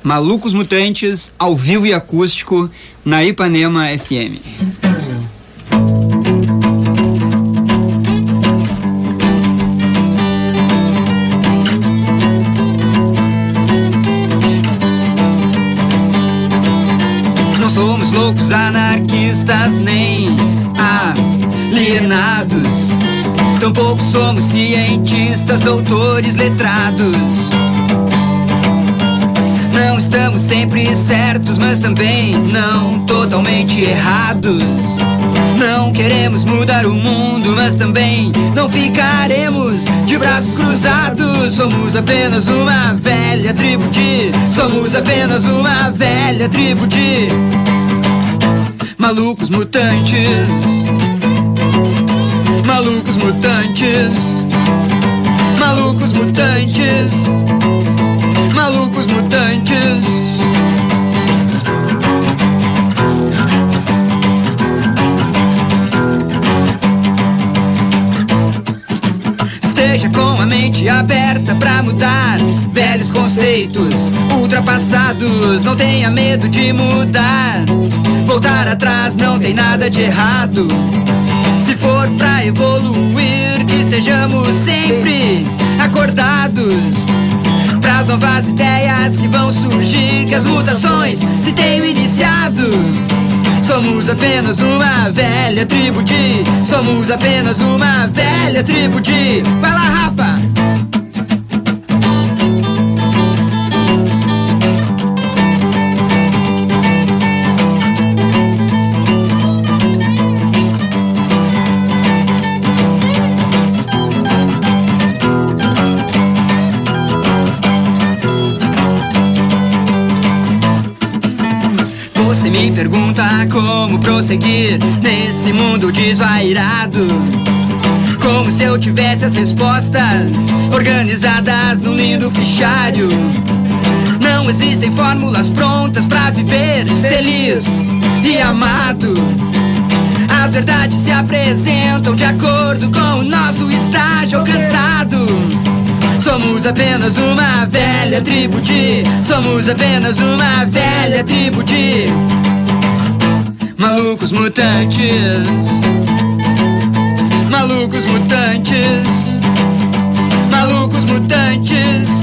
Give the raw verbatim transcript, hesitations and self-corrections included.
Malucos Mutantes, ao vivo e acústico, na Ipanema F M. Não somos loucos anarquistas nem alienados, tampouco somos cientistas, doutores, letrados. Não estamos sempre certos, mas também não totalmente errados. Não queremos mudar o mundo, mas também não ficaremos de braços cruzados. Somos apenas uma velha tribo de... Somos apenas uma velha tribo de... Malucos mutantes. Malucos mutantes. Malucos mutantes. Malucos mutantes. Esteja com a mente aberta pra mudar velhos conceitos ultrapassados. Não tenha medo de mudar. Voltar atrás não tem nada de errado. Se for pra evoluir, que estejamos sempre acordados pras novas ideias que vão surgir, que as mutações se tenham iniciado. Somos apenas uma velha tribo de... Somos apenas uma velha tribo de... Vai lá, Rafa! Você me pergunta como prosseguir nesse mundo desvairado, como se eu tivesse as respostas organizadas num lindo fichário. Não existem fórmulas prontas pra viver feliz e amado. As verdades se apresentam de acordo com o nosso estágio alcançado. Somos apenas uma velha tribo de... Somos apenas uma velha tribo de... Malucos mutantes. Malucos mutantes. Malucos mutantes.